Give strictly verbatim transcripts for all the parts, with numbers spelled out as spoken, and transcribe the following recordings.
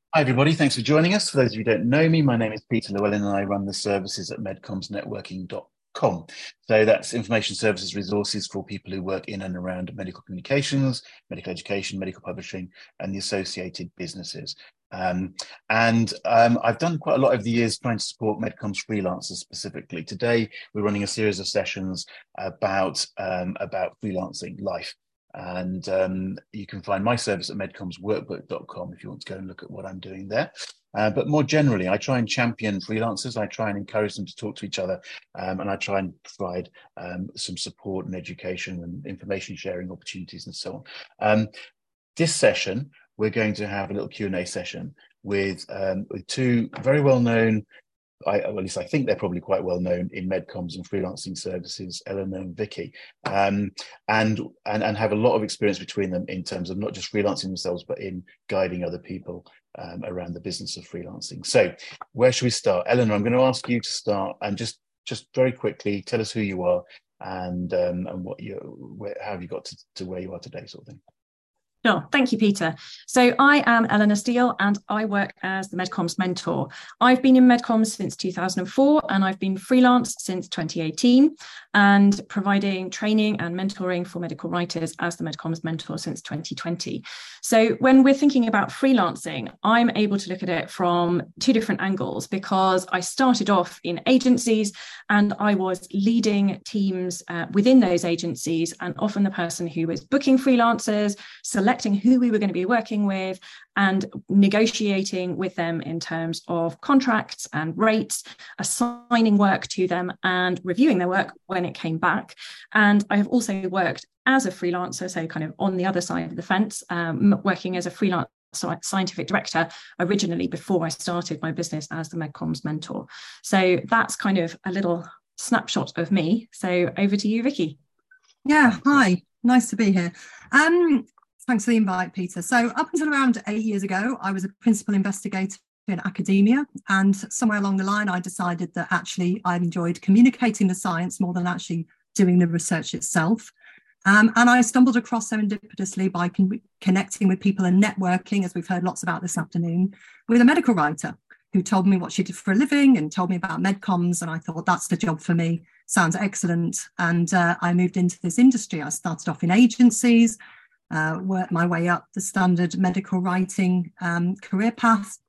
Hi, everybody. Thanks for joining us. For those of you who don't know me, my name is Peter Llewellyn and I run the services at medcoms networking dot com. So that's information services resources for people who work in and around medical communications, medical education, medical publishing, and the associated businesses. Um, and um, I've done quite a lot over the years trying to support medcoms freelancers specifically. Today, we're running a series of sessions about, um, about freelancing life. And um, you can find my service at medcoms workbook dot com if you want to go and look at what I'm doing there. Uh, but more generally, I try and champion freelancers. I try and encourage them to talk to each other. Um, and I try and provide um, some support and education and information sharing opportunities and so on. Um, this session, we're going to have a little Q and A session with, um, with two very well-known I, well, at least I think they're probably quite well known in medcoms and freelancing services, Eleanor and Vicky, um, and, and and have a lot of experience between them in terms of not just freelancing themselves, but in guiding other people um, around the business of freelancing. So, where should we start, Eleanor? I'm going to ask you to start, and just just very quickly tell us who you are and um, and what you where, how have you got to, to where you are today, sort of thing. Sure. Thank you, Peter. So I am Eleanor Steele and I work as the Medcoms mentor. I've been in Medcoms since two thousand four and I've been freelance since twenty eighteen and providing training and mentoring for medical writers as the Medcoms mentor since twenty twenty. So when we're thinking about freelancing, I'm able to look at it from two different angles because I started off in agencies and I was leading teams uh, within those agencies and often the person who was booking freelancers, selecting who we were going to be working with and negotiating with them in terms of contracts and rates, assigning work to them and reviewing their work when it came back. And I have also worked as a freelancer, so kind of on the other side of the fence, um, working as a freelance scientific director originally before I started my business as the Medcoms mentor. So that's kind of a little snapshot of me. So over to you, Vicky. Yeah, hi, nice to be here. Um, Thanks for the invite, Peter. So up until around eight years ago, I was a principal investigator in academia. And somewhere along the line, I decided that actually I enjoyed communicating the science more than actually doing the research itself. Um, and I stumbled across serendipitously by con- connecting with people and networking, as we've heard lots about this afternoon, with a medical writer who told me what she did for a living and told me about medcoms. And I thought, that's the job for me. Sounds excellent. And uh, I moved into this industry. I started off in agencies, Uh, worked my way up the standard medical writing um, career path.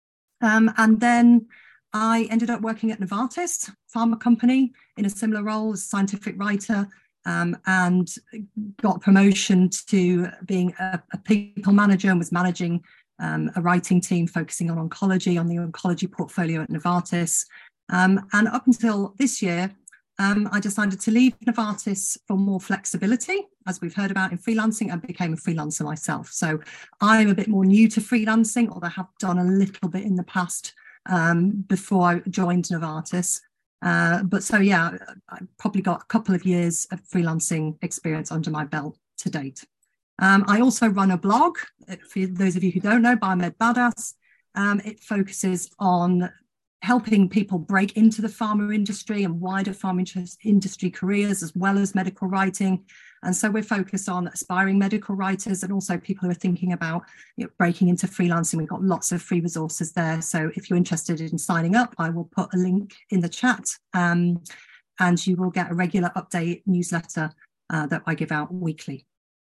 Um, and then I ended up working at Novartis, pharma company, in a similar role as scientific writer, um, and got promotion to being a, a people manager and was managing um, a writing team focusing on oncology, on the oncology portfolio at Novartis. Um, and up until this year, Um, I decided to leave Novartis for more flexibility, as we've heard about in freelancing, and became a freelancer myself. So I'm a bit more new to freelancing, although I have done a little bit in the past um, before I joined Novartis. Uh, but so, yeah, I've probably got a couple of years of freelancing experience under my belt to date. Um, I also run a blog, for those of you who don't know, Biomed Badass. Um, it focuses on helping people break into the pharma industry and wider pharma industry careers, as well as medical writing. And so we're focused on aspiring medical writers and also people who are thinking about, you know, breaking into freelancing. We've got lots of free resources there. So if you're interested in signing up, I will put a link in the chat um, and you will get a regular update newsletter uh, that I give out weekly.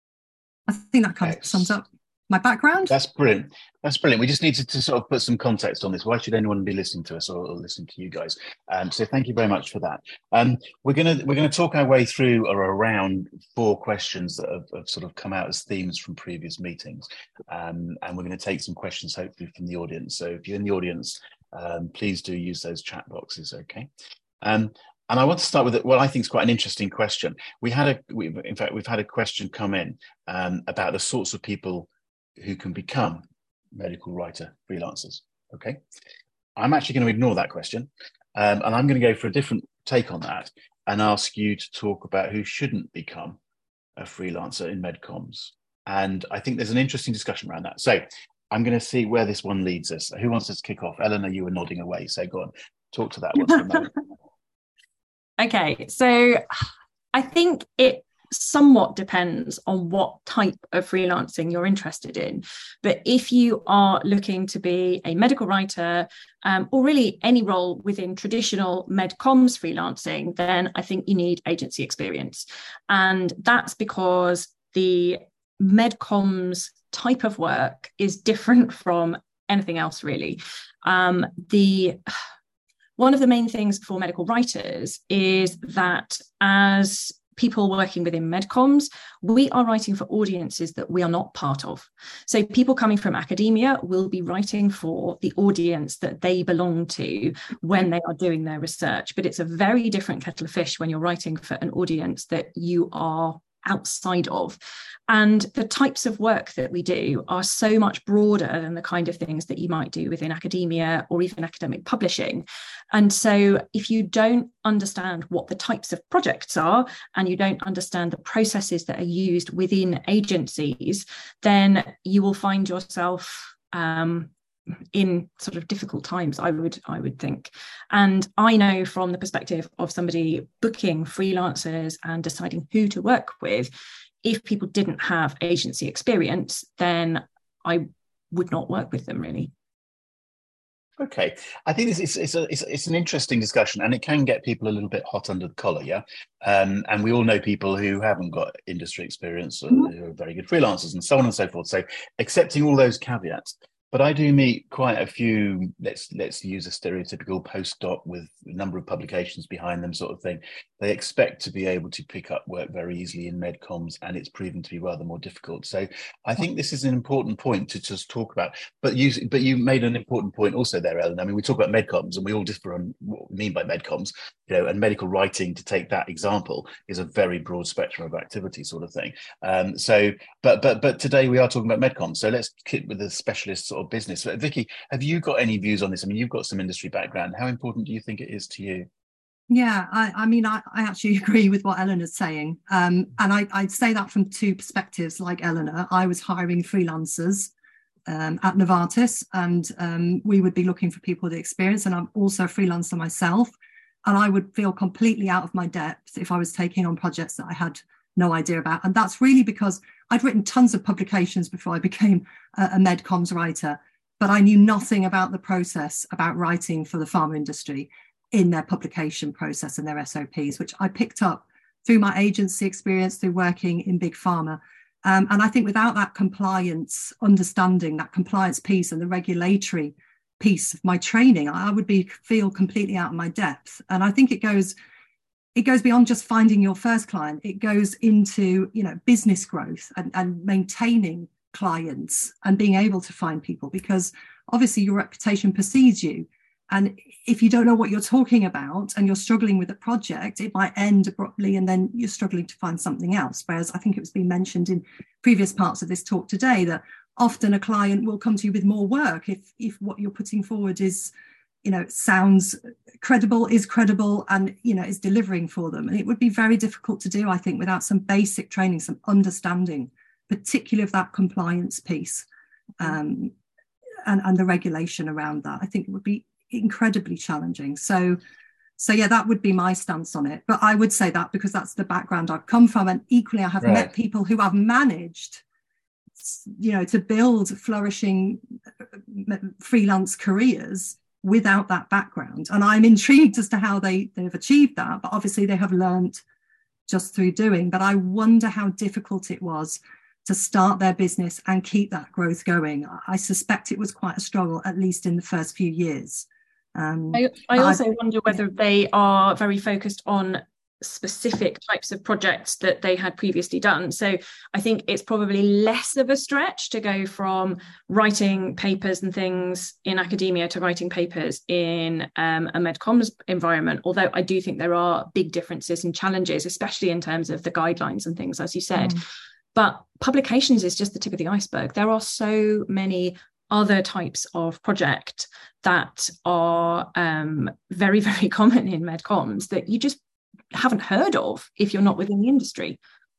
I think that kind of sums up my background. That's brilliant. That's brilliant. We just need to, to sort of put some context on this. Why should anyone be listening to us or, or listening to you guys? Um, so thank you very much for that. Um, we're gonna we're gonna talk our way through or around four questions that have, have sort of come out as themes from previous meetings, um, and we're going to take some questions hopefully from the audience. So if you're in the audience, um, please do use those chat boxes. Okay. Um, And I want to start with what I think is quite an interesting question. We had a, we, in fact, we've had a question come in um, about the sorts of people who can become medical writer freelancers. Okay, I'm actually going to ignore that question, um, and I'm going to go for a different take on that and ask you to talk about who shouldn't become a freelancer in medcoms. And I think there's an interesting discussion around that. So I'm going to see where this one leads us. Who wants us to kick off? Eleanor, you were nodding away, so go on, talk to that one for a moment. Okay, so I think it somewhat depends on what type of freelancing you're interested in. But if you are looking to be a medical writer, um, or really any role within traditional medcoms freelancing, then I think you need agency experience. And that's because the medcoms type of work is different from anything else, really. Um, the one of the main things for medical writers is that as people working within medcoms, we are writing for audiences that we are not part of. So people coming from academia will be writing for the audience that they belong to when they are doing their research. But it's a very different kettle of fish when you're writing for an audience that you are outside of. And the types of work that we do are so much broader than the kind of things that you might do within academia or even academic publishing. And so if you don't understand what the types of projects are, and you don't understand the processes that are used within agencies, then you will find yourself um, in sort of difficult times, I would I would think. And I know from the perspective of somebody booking freelancers and deciding who to work with, if people didn't have agency experience, then I would not work with them, really. Okay, I think this is it's a, it's, it's an interesting discussion, and it can get people a little bit hot under the collar, yeah. Um, and we all know people who haven't got industry experience, mm-hmm. who are very good freelancers, and so on and so forth. So, accepting all those caveats. But I do meet quite a few, let's let's use a stereotypical postdoc with a number of publications behind them sort of thing. They expect to be able to pick up work very easily in medcoms, and it's proven to be rather more difficult. So I think this is an important point to just talk about. But you but you made an important point also there, Ellen. I mean, we talk about medcoms, and we all differ on what we mean by medcoms, you know, and medical writing, to take that example, is a very broad spectrum of activity sort of thing. Um, so, but but but today we are talking about medcoms. So let's keep with the specialist sort of business. Vicky, have you got any views on this? I mean, you've got some industry background. How important do you think it is to you? Yeah, I, I mean, I, I actually agree with what Eleanor's saying. Um, and I, I'd say that from two perspectives. Like Eleanor, I was hiring freelancers um, at Novartis, and um, we would be looking for people with experience. And I'm also a freelancer myself. And I would feel completely out of my depth if I was taking on projects that I had no idea about. And that's really because I'd written tons of publications before I became a, a medcoms writer, but I knew nothing about the process, about writing for the pharma industry in their publication process and their S O Ps, which I picked up through my agency experience, through working in big pharma. Um, and I think without that compliance understanding, that compliance piece and the regulatory piece of my training, I would be feel completely out of my depth. And I think it goes it goes beyond just finding your first client. It goes into, you know, business growth and, and maintaining clients and being able to find people, because obviously your reputation precedes you. And if you don't know what you're talking about and you're struggling with a project, it might end abruptly and then you're struggling to find something else. Whereas I think it was being mentioned in previous parts of this talk today that often a client will come to you with more work if if what you're putting forward is, you know, sounds credible, is credible, and, you know, is delivering for them. And it would be very difficult to do, I think, without some basic training, some understanding, particularly of that compliance piece um, and, and the regulation around that. I think it would be incredibly challenging. So, so yeah, that would be my stance on it. But I would say that because that's the background I've come from. And equally, I have right. met people who have managed, you know, to build flourishing freelance careers without that background. And I'm intrigued as to how they, they've achieved that. But obviously they have learned just through doing. But I wonder how difficult it was to start their business and keep that growth going. I suspect it was quite a struggle, at least in the first few years. Um, I, I also I, wonder whether they are very focused on specific types of projects that they had previously done. So I think it's probably less of a stretch to go from writing papers and things in academia to writing papers in um, a medcoms environment, although I do think there are big differences and challenges, especially in terms of the guidelines and things, as you said. Mm. But publications is just the tip of the iceberg. There are so many other types of project that are um, very, very common in medcoms that you just haven't heard of if you're not within the industry.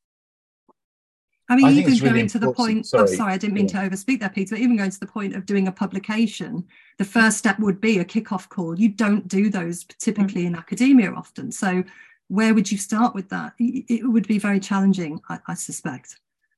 I mean, I even going really to the point, sorry. oh, sorry, I didn't mean yeah. to overspeak there, Peter, but even going to the point of doing a publication, the first step would be a kickoff call. You don't do those typically mm-hmm. in academia often. So where would you start with that? It would be very challenging, I, I suspect.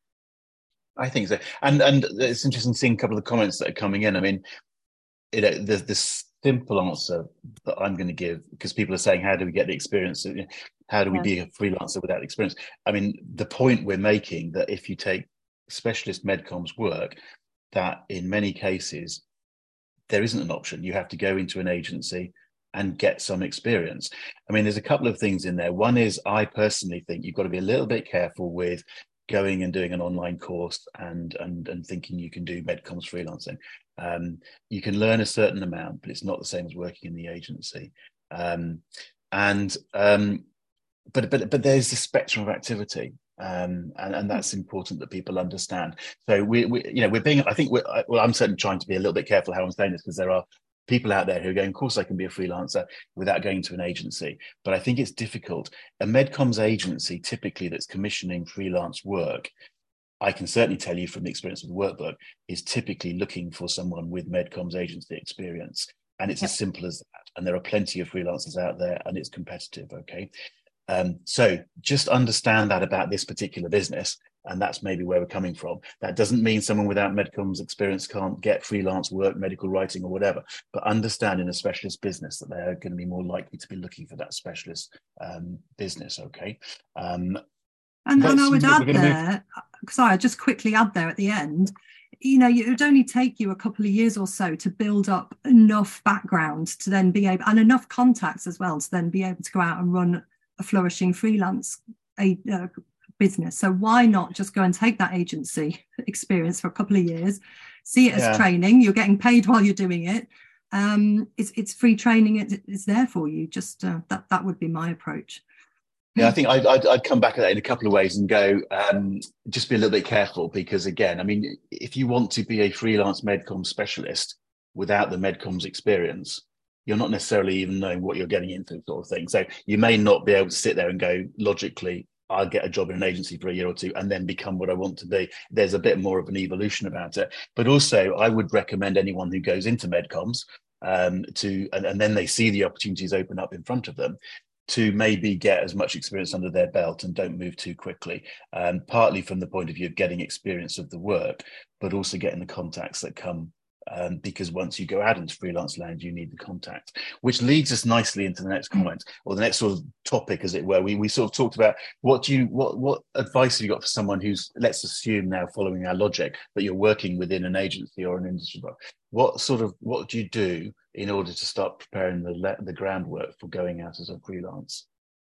I think so. And and it's interesting seeing a couple of the comments that are coming in. I mean, you know, the, the simple answer that I'm going to give, because people are saying, how do we get the experience? How do we yeah. be a freelancer without experience? I mean, the point we're making that if you take specialist medcoms work, that in many cases, there isn't an option. You have to go into an agency and get some experience. I mean, there's a couple of things in there. One is, I personally think you've got to be a little bit careful with going and doing an online course and and and thinking you can do medcoms freelancing. Um, you can learn a certain amount, but it's not the same as working in the agency. Um, and um, but but but there's a spectrum of activity, um, and and that's important that people understand. So we, we you know we're being I think we're, well I'm certainly trying to be a little bit careful how I'm saying this, because there are people out there who are going, of course I can be a freelancer without going to an agency. But I think it's difficult. A medcoms agency typically that's commissioning freelance work, I can certainly tell you from the experience of the workbook, is typically looking for someone with medcoms agency experience. And it's yep. as simple as that. And there are plenty of freelancers out there, and it's competitive, okay? Um, so just understand that about this particular business, and that's maybe where we're coming from. That doesn't mean someone without medcoms experience can't get freelance work, medical writing or whatever, but understand in a specialist business that they're going to be more likely to be looking for that specialist um, business, okay? Um, and, and I would add there, move... sorry, I'll just quickly add there at the end, you know, it would only take you a couple of years or so to build up enough background to then be able, and enough contacts as well, to then be able to go out and run a flourishing freelance a, uh, business. So why not just go and take that agency experience for a couple of years, see it as yeah. training, you're getting paid while you're doing it. Um, it's it's free training, it, it's there for you. Just uh, that that would be my approach. Yeah, I think I'd, I'd, I'd come back at that in a couple of ways and go, um, just be a little bit careful, because again, I mean, if you want to be a freelance medcoms specialist without the medcoms experience, you're not necessarily even knowing what you're getting into, sort of thing. So you may not be able to sit there and go, logically, I'll get a job in an agency for a year or two and then become what I want to be. There's a bit more of an evolution about it. But also, I would recommend anyone who goes into medcoms um, to, and, and then they see the opportunities open up in front of them, to maybe get as much experience under their belt and don't move too quickly. Um, partly from the point of view of getting experience of the work, but also getting the contacts that come. Um, because once you go out into freelance land, you need the contact, which leads us nicely into the next comment, or the next sort of topic, as it were. We we sort of talked about what do you what what advice have you got for someone who's, let's assume now, following our logic, that you're working within an agency or an industry. What sort of what do you do in order to start preparing the the groundwork for going out as a freelance?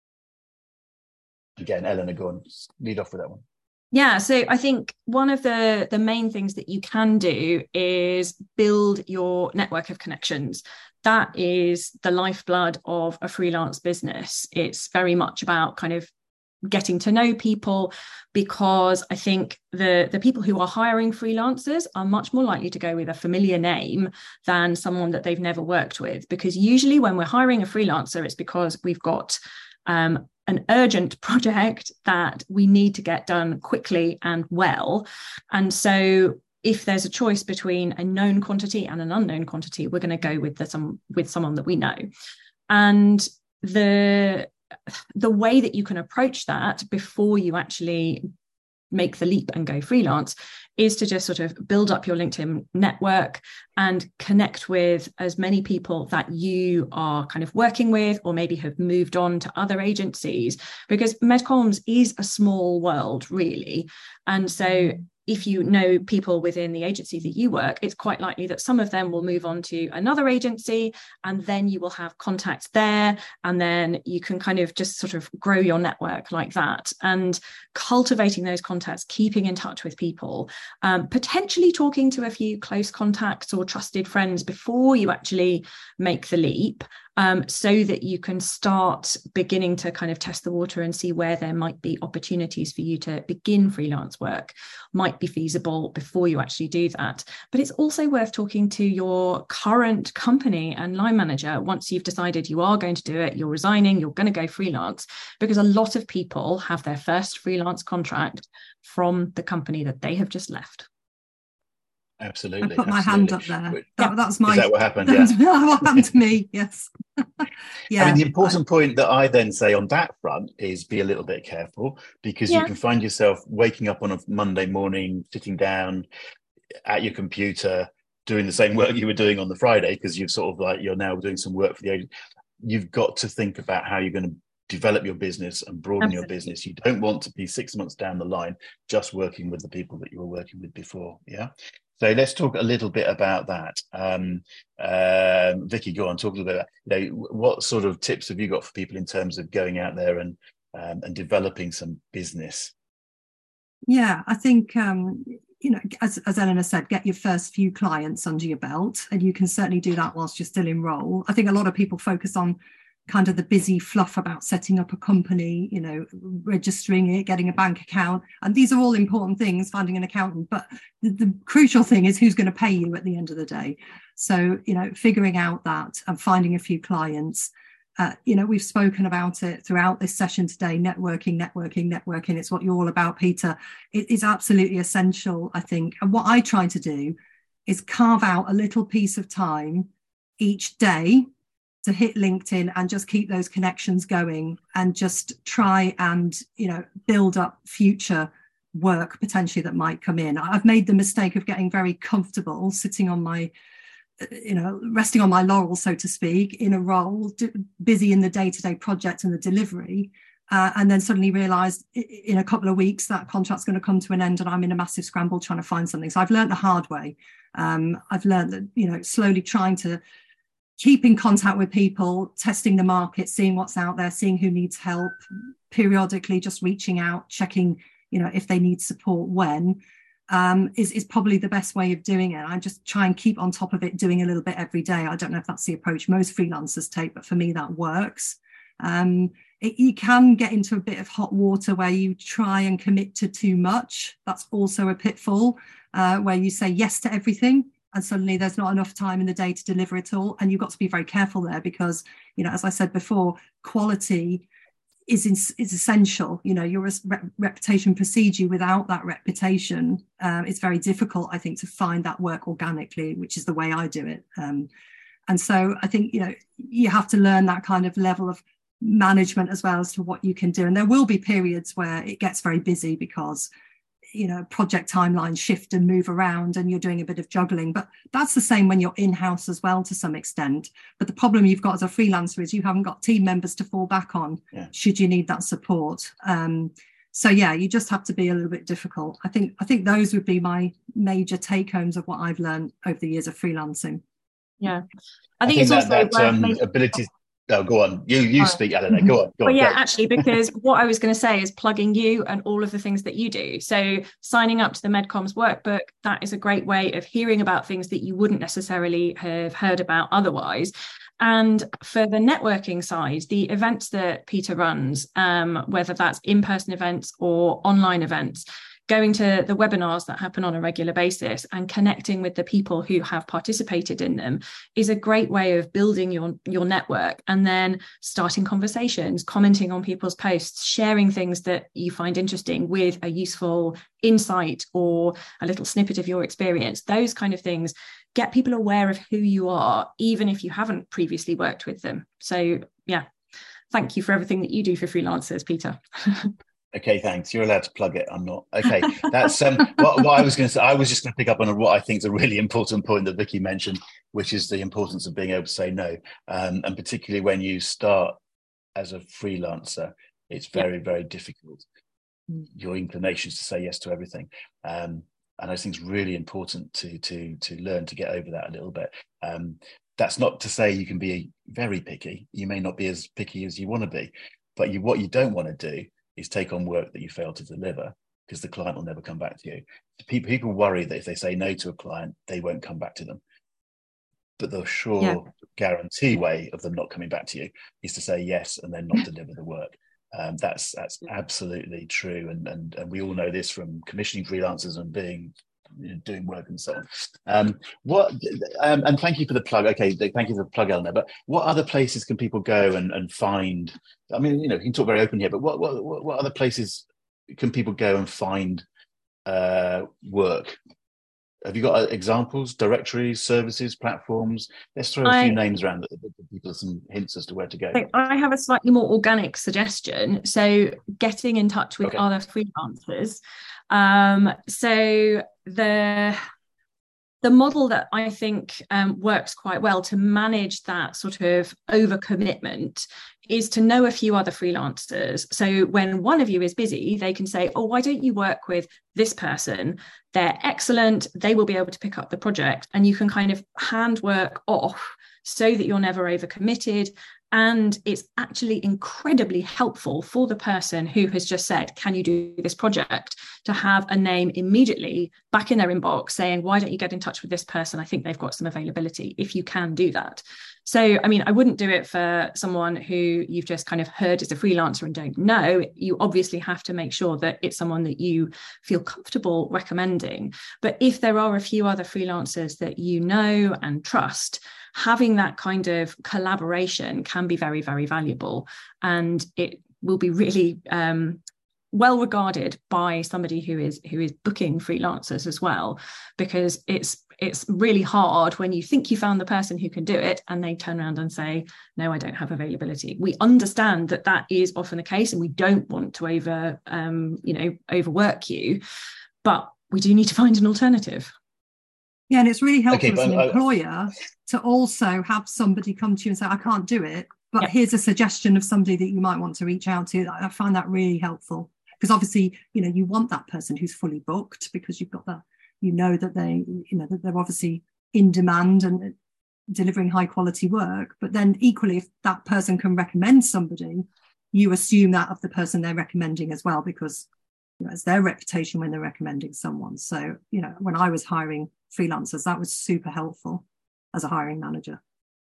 Again, Eleanor, go on, lead off with that one. Yeah, so I think one of the, the main things that you can do is build your network of connections. That is the lifeblood of a freelance business. It's very much about kind of getting to know people, because I think the, the people who are hiring freelancers are much more likely to go with a familiar name than someone that they've never worked with. Because usually when we're hiring a freelancer, it's because we've got um, an urgent project that we need to get done quickly and well. And so if there's a choice between a known quantity and an unknown quantity, we're going to go with the, some with someone that we know. And the the way that you can approach that before you actually make the leap and go freelance is to just sort of build up your LinkedIn network and connect with as many people that you are kind of working with, or maybe have moved on to other agencies, because medcoms is a small world, really. And so if you know people within the agency that you work, it's quite likely that some of them will move on to another agency, and then you will have contacts there, and then you can kind of just sort of grow your network like that. And cultivating those contacts, keeping in touch with people, um, potentially talking to a few close contacts or trusted friends before you actually make the leap, um, so that you can start beginning to kind of test the water and see where there might be opportunities for you to begin freelance work, might be feasible before you actually do that. But it's also worth talking to your current company and line manager once you've decided you are going to do it, you're resigning, you're going to go freelance, because a lot of people have their first freelance contract from the company that they have just left. Absolutely. I put my absolutely. hand up there. But, that, that's my. is that what happened? That's Yeah. what happened to me. Yes. Yeah. I mean, the important I, point that I then say on that front is be a little bit careful, because yeah. you can find yourself waking up on a Monday morning, sitting down at your computer, doing the same work you were doing on the Friday, because you've sort of like, you're now doing some work for the agent. You've got to think about how you're going to develop your business and broaden Absolutely. your business. You don't want to be six months down the line just working with the people that you were working with before. Yeah. So let's talk a little bit about that. Um, um, Vicky, go on, talk a little bit about, you know, what sort of tips have you got for people in terms of going out there and um, and developing some business? Yeah, I think, um, you know, as, as Eleanor said, get your first few clients under your belt, and you can certainly do that whilst you're still in role. I think a lot of people focus on kind of the busy fluff about setting up a company, you know, registering it, getting a bank account. And these are all important things, finding an accountant. But the, the crucial thing is who's going to pay you at the end of the day. So, you know, figuring out that and finding a few clients. Uh, you know, we've spoken about it throughout this session today, networking, networking, networking. It's what you're all about, Peter. It is absolutely essential, I think. And what I try to do is carve out a little piece of time each day to hit LinkedIn and just keep those connections going, and just try and, you know, build up future work potentially that might come in. I've made the mistake of getting very comfortable sitting on my, you know, resting on my laurels, so to speak, in a role, d- busy in the day-to-day project and the delivery. Uh, and then suddenly realised in a couple of weeks that contract's going to come to an end and I'm in a massive scramble trying to find something. So I've learned the hard way. Um, I've learned that, you know, slowly trying to keep in contact with people, testing the market, seeing what's out there, seeing who needs help, periodically just reaching out, checking, you know, if they need support when, um, is, is probably the best way of doing it. I just try and keep on top of it, doing a little bit every day. I don't know if that's the approach most freelancers take, but for me, that works. Um, it, you can get into a bit of hot water where you try and commit to too much. That's also a pitfall, uh, where you say yes to everything, and suddenly there's not enough time in the day to deliver it all. And you've got to be very careful there because, you know, as I said before, quality is in, is essential. You know, your rep- reputation precedes you. Without that reputation, um, it's very difficult, I think, to find that work organically, which is the way I do it. Um, and so I think, you know, you have to learn that kind of level of management as well as to what you can do. And there will be periods where it gets very busy because, you know, project timelines shift and move around and you're doing a bit of juggling. But that's the same when you're in-house as well to some extent. But the problem you've got as a freelancer is you haven't got team members to fall back on yeah. should you need that support. Um, so yeah, you just have to be a little bit difficult. I think I think those would be my major take-homes of what I've learned over the years of freelancing. Yeah. I think, I think it's that, also that um, ability. Oh, go on. You you oh. speak, Eleanor. Go on. Go well, on, yeah, go. actually, because what I was going to say is plugging you and all of the things that you do. So signing up to the MedComs workbook, that is a great way of hearing about things that you wouldn't necessarily have heard about otherwise. And for the networking side, the events that Peter runs, um, whether that's in-person events or online events, going to the webinars that happen on a regular basis and connecting with the people who have participated in them is a great way of building your, your network, and then starting conversations, commenting on people's posts, sharing things that you find interesting with a useful insight or a little snippet of your experience. Those kind of things get people aware of who you are, even if you haven't previously worked with them. So yeah, thank you for everything that you do for freelancers, Peter. Okay, thanks. You're allowed to plug it. I'm not. Okay, that's um, what, what I was going to say. I was just going to pick up on what I think is a really important point that Vicky mentioned, which is the importance of being able to say no. Um, and particularly when you start as a freelancer, it's very, very difficult. Your inclination is to say yes to everything. Um, and I think it's really important to to to learn to get over that a little bit. Um, that's not to say you can be very picky. You may not be as picky as you want to be, but you, what you don't want to do is take on work that you fail to deliver, because the client will never come back to you. People, people worry that if they say no to a client, they won't come back to them. But the sure yeah. guarantee way of them not coming back to you is to say yes and then not deliver the work. Um, that's that's absolutely true. And, and and we all know this from commissioning freelancers and being you know, doing work and so on. Um, what um, and thank you for the plug. Okay, thank you for the plug, Eleanor. But what other places can people go and, and find? I mean, you know, you can talk very open here, but what what what other places can people go and find uh, work have you got examples, directories, services, platforms? Let's throw a I, few names around that give people some hints as to where to go. I have a slightly more organic suggestion. So getting in touch with okay. other freelancers. Um, so the the model that I think um, works quite well to manage that sort of overcommitment is to know a few other freelancers. So when one of you is busy, they can say, oh, why don't you work with this person? They're excellent. They will be able to pick up the project, and you can kind of hand work off so that you're never overcommitted. And it's actually incredibly helpful for the person who has just said, can you do this project, to have a name immediately back in their inbox saying, why don't you get in touch with this person? I think they've got some availability, if you can do that. So, I mean, I wouldn't do it for someone who you've just kind of heard as a freelancer and don't know. You obviously have to make sure that it's someone that you feel comfortable recommending. But if there are a few other freelancers that you know and trust, having that kind of collaboration can be very, very valuable. And it will be really um, well regarded by somebody who is who is booking freelancers as well, because it's it's really hard when you think you found the person who can do it and they turn around and say, no, I don't have availability. We understand that that is often the case, and we don't want to over, um, you know, overwork you, but we do need to find an alternative. Yeah, and it's really helpful okay, as an I, employer to also have somebody come to you and say, I can't do it, but yeah. here's a suggestion of somebody that you might want to reach out to. I find that really helpful, because obviously, you know, you want that person who's fully booked, because you've got that, you know, that they, you know, that they're obviously in demand and delivering high quality work. But then equally, if that person can recommend somebody, you assume that of the person they're recommending as well, because you know, it's their reputation when they're recommending someone. So, you know, when I was hiring freelancers, that was super helpful as a hiring manager.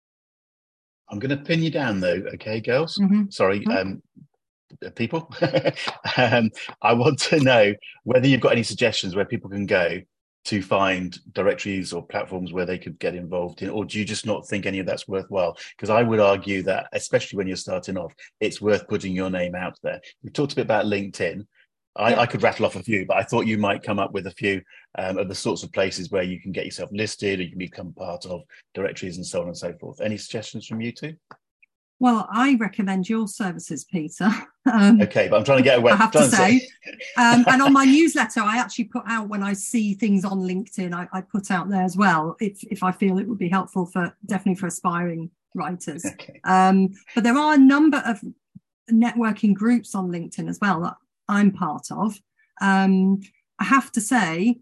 I'm going to pin you down though, okay, girls? Mm-hmm. Sorry, mm-hmm. um, people. um, I want to know whether you've got any suggestions where people can go to find directories or platforms where they could get involved in, or do you just not think any of that's worthwhile? Because I would argue that, especially when you're starting off, it's worth putting your name out there. We talked a bit about LinkedIn. I, yeah. I could rattle off a few, but I thought you might come up with a few um, of the sorts of places where you can get yourself listed, or you can become part of directories and so on and so forth. Any suggestions from you two? Well, I recommend your services, Peter. Um, okay, but I'm trying to get away. I have to say. say. um, and on my newsletter, I actually put out, when I see things on LinkedIn, I, I put out there as well, if, if I feel it would be helpful for, definitely for aspiring writers. Okay. Um, but there are a number of networking groups on LinkedIn as well that I'm part of. Um, I have to say,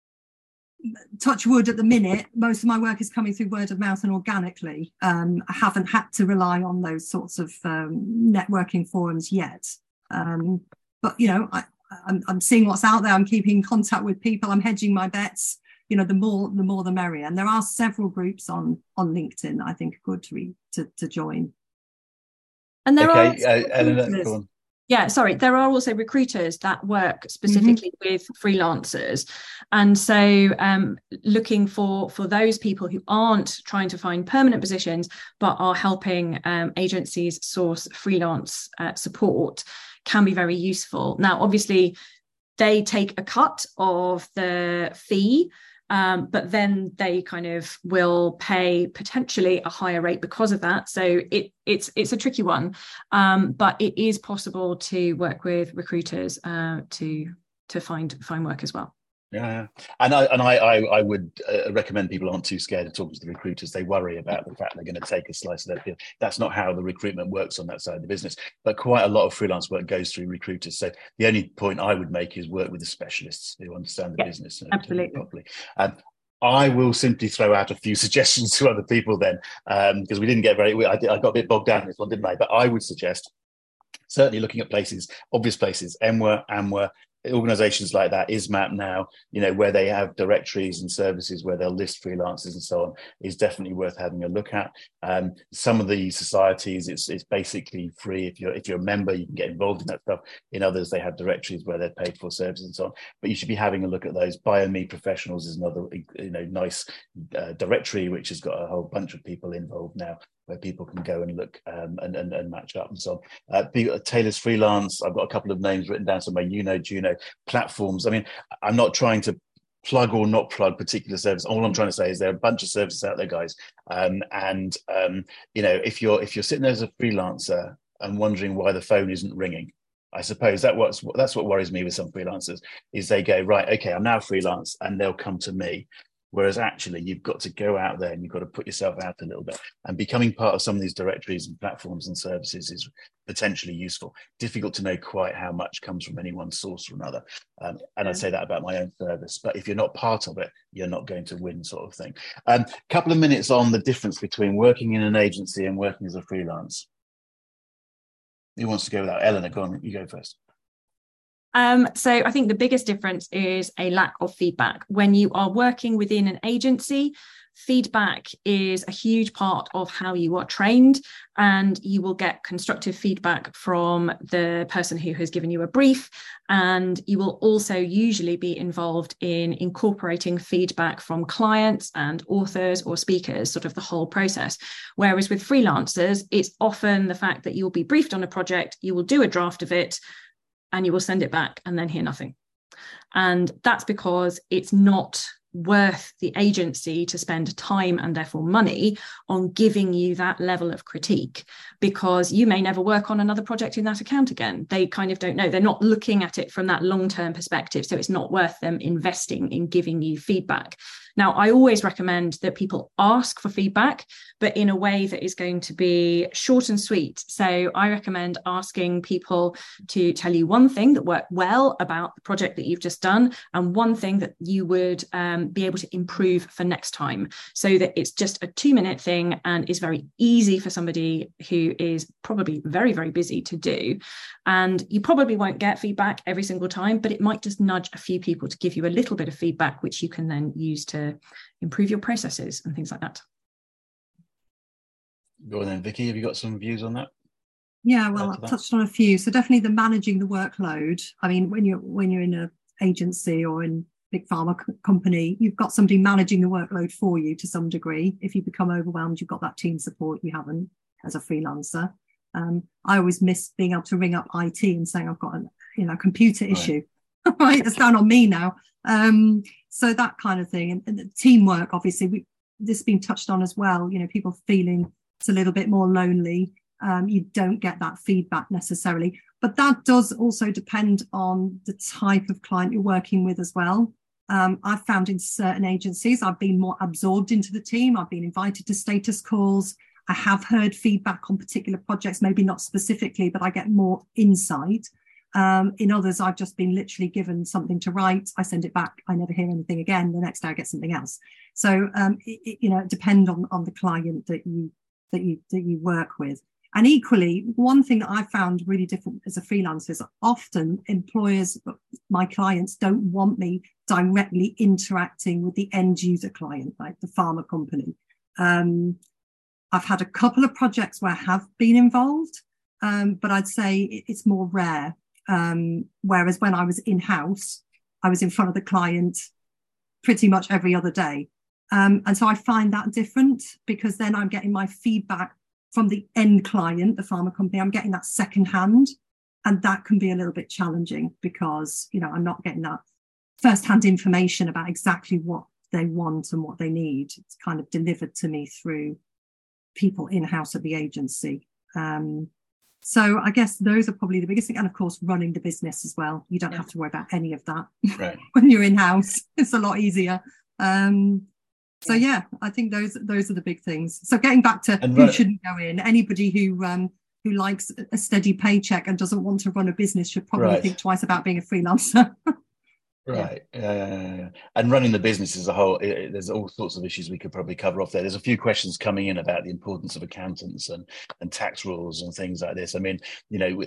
touch wood, at the minute, most of my work is coming through word of mouth and organically. Um, I haven't had to rely on those sorts of um, networking forums yet. Um, but, you know, I, I'm, I'm seeing what's out there. I'm keeping in contact with people. I'm hedging my bets. You know, the more, the more, the merrier. And there are several groups on on LinkedIn that I think are good to read, to, to join. And there okay, are uh, Eleanor, go on. Yeah, sorry. There are also recruiters that work specifically mm-hmm. with freelancers. And so um, looking for, for those people who aren't trying to find permanent positions, but are helping um, agencies source freelance uh, support can be very useful. Now, obviously, they take a cut of the fee, Um, but then they kind of will pay potentially a higher rate because of that. So it, it's it's a tricky one, um, but it is possible to work with recruiters uh, to to find find work as well. Yeah, and I and I I, I would uh, recommend people aren't too scared of talking to the recruiters. They worry about the fact they're going to take a slice of their deal. That's not how the recruitment works on that side of the business. But quite a lot of freelance work goes through recruiters. So the only point I would make is work with the specialists who understand the yeah, business and absolutely properly. Um, I will simply throw out a few suggestions to other people then, because um, we didn't get very. I, I got a bit bogged down in this one, didn't I? But I would suggest certainly looking at places, obvious places, M W A, A M W A. Organizations like that, ISMAP now, you know, where they have directories and services where they'll list freelancers and so on, is definitely worth having a look at. Um, some of the societies, it's it's basically free. If you're if you're a member, you can get involved in that stuff. In others, they have directories where they're paid for services and so on. But you should be having a look at those. BioMe Professionals is another, you know, nice uh, directory which has got a whole bunch of people involved now, where people can go and look um, and, and and match up and so on. Uh, Taylor's Freelance, I've got a couple of names written down somewhere, you know, Juno, platforms. I mean, I'm not trying to plug or not plug particular service. All I'm trying to say is there are a bunch of services out there, guys. Um, and um, you know, if you're if you're sitting there as a freelancer and wondering why the phone isn't ringing, I suppose that what's that's what worries me with some freelancers is they go, right, okay, I'm now freelance, and they'll come to me. Whereas actually, you've got to go out there and you've got to put yourself out a little bit. And becoming part of some of these directories and platforms and services is potentially useful. Difficult to know quite how much comes from any one source or another. Um, and yeah. I say that about my own service. But if you're not part of it, you're not going to win, sort of thing. A um, couple of minutes on the difference between working in an agency and working as a freelance. Who wants to go with that? Eleanor, go on, you go first. Um, so I think the biggest difference is a lack of feedback. When you are working within an agency, feedback is a huge part of how you are trained, and you will get constructive feedback from the person who has given you a brief, and you will also usually be involved in incorporating feedback from clients and authors or speakers, sort of the whole process. Whereas with freelancers, it's often the fact that you'll be briefed on a project, you will do a draft of it, and you will send it back and then hear nothing. And that's because it's not worth the agency to spend time and therefore money on giving you that level of critique, because you may never work on another project in that account again. They kind of don't know. They're not looking at it from that long-term perspective. So it's not worth them investing in giving you feedback. Now, I always recommend that people ask for feedback, but in a way that is going to be short and sweet. So I recommend asking people to tell you one thing that worked well about the project that you've just done, and one thing that you would um, be able to improve for next time, so that it's just a two minute thing and is very easy for somebody who is probably very, very busy to do. And you probably won't get feedback every single time, but it might just nudge a few people to give you a little bit of feedback, which you can then use to improve your processes and things like that. Go on then, Vicky, have you got some views on that? Yeah, well, I've touched on a few. So definitely the managing the workload. I mean, when you're when you're in an agency or in big pharma co- company, you've got somebody managing the workload for you to some degree. If you become overwhelmed, you've got that team support you haven't as a freelancer. Um, I always miss being able to ring up I T and saying I've got a you know computer right. issue. Right, it's down on me now. Um, so that kind of thing, and, and the teamwork, obviously, we, this has been touched on as well. You know, people feeling it's a little bit more lonely. Um, you don't get that feedback necessarily, but that does also depend on the type of client you're working with as well. Um, I've found in certain agencies, I've been more absorbed into the team. I've been invited to status calls. I have heard feedback on particular projects, maybe not specifically, but I get more insight. Um, in others, I've just been literally given something to write. I send it back. I never hear anything again. The next day I get something else. So, um, it, it, you know, it depends on, on the client that you, that you, that you work with. And equally, one thing that I found really different as a freelancer is often employers, my clients, don't want me directly interacting with the end user client, like the pharma company. Um, I've had a couple of projects where I have been involved, um, but I'd say it's more rare. Um, whereas when I was in-house, I was in front of the client pretty much every other day. Um, and so I find that different, because then I'm getting my feedback from the end client, the pharma company. I'm getting that second hand, and that can be a little bit challenging because, you know, I'm not getting that first hand information about exactly what they want and what they need. It's kind of delivered to me through people in-house at the agency. Um, So I guess those are probably the biggest thing. And of course, running the business as well. You don't yeah. have to worry about any of that right. when you're in-house. It's a lot easier. Um, so yeah, I think those those are the big things. So getting back to and who run- shouldn't go in, anybody who um, who likes a steady paycheck and doesn't want to run a business should probably right. think twice about being a freelancer. Right. Yeah. Yeah, yeah. And running the business as a whole, it, it, there's all sorts of issues we could probably cover off there. There's a few questions coming in about the importance of accountants and, and tax rules and things like this. I mean, you know,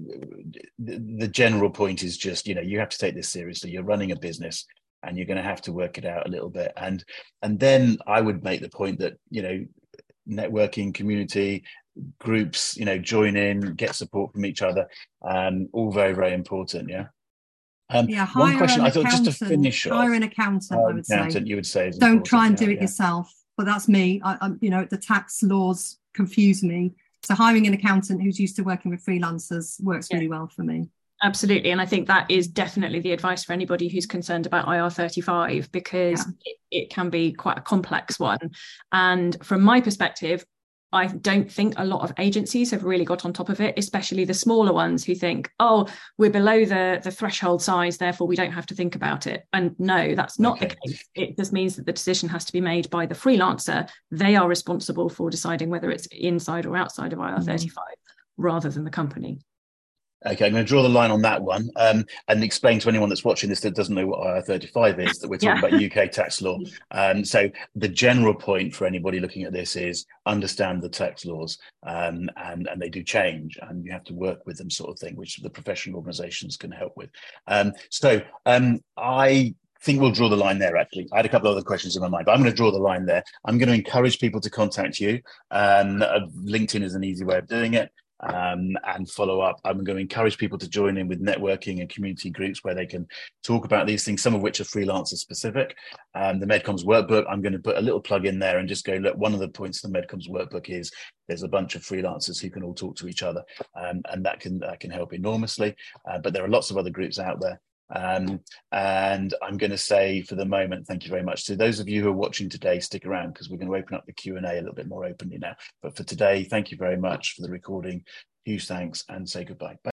the, the general point is just, you know, you have to take this seriously. You're running a business and you're going to have to work it out a little bit. And, and then I would make the point that, you know, networking, community, groups, you know, join in, get support from each other, um, all very, very important. Yeah. Um, yeah, one question I thought just to finish off. Hire an accountant, uh, I would accountant, say. You would say. Don't try and do yeah, it yeah. yourself. But that's me. I, I, you know, the tax laws confuse me. So hiring an accountant who's used to working with freelancers works yeah. really well for me. Absolutely. And I think that is definitely the advice for anybody who's concerned about I R thirty-five, because yeah. it, it can be quite a complex one. And from my perspective, I don't think a lot of agencies have really got on top of it, especially the smaller ones who think, oh, we're below the, the threshold size, therefore we don't have to think about it. And no, that's not okay. the case. It just means that the decision has to be made by the freelancer. They are responsible for deciding whether it's inside or outside of I R thirty-five mm-hmm. rather than the company. Okay, I'm going to draw the line on that one um, and explain to anyone that's watching this that doesn't know what I R thirty-five is, that we're talking yeah. about U K tax law. Um, so the general point for anybody looking at this is understand the tax laws um, and, and they do change and you have to work with them, sort of thing, which the professional organisations can help with. Um, so um, I think we'll draw the line there, actually. I had a couple of other questions in my mind, but I'm going to draw the line there. I'm going to encourage people to contact you. Um, LinkedIn is an easy way of doing it. Um, and follow up. I'm going to encourage people to join in with networking and community groups where they can talk about these things, some of which are freelancer specific. Um, the MedComs workbook, I'm going to put a little plug in there and just go, look, one of the points of the MedComs workbook is there's a bunch of freelancers who can all talk to each other, um, and that can, that can help enormously. Uh, but there are lots of other groups out there. Um, and I'm going to say for the moment, thank you very much to those of you who are watching today. Stick around because we're going to open up the Q and A a little bit more openly now. But for today, thank you very much for the recording. Huge thanks and say goodbye. Bye.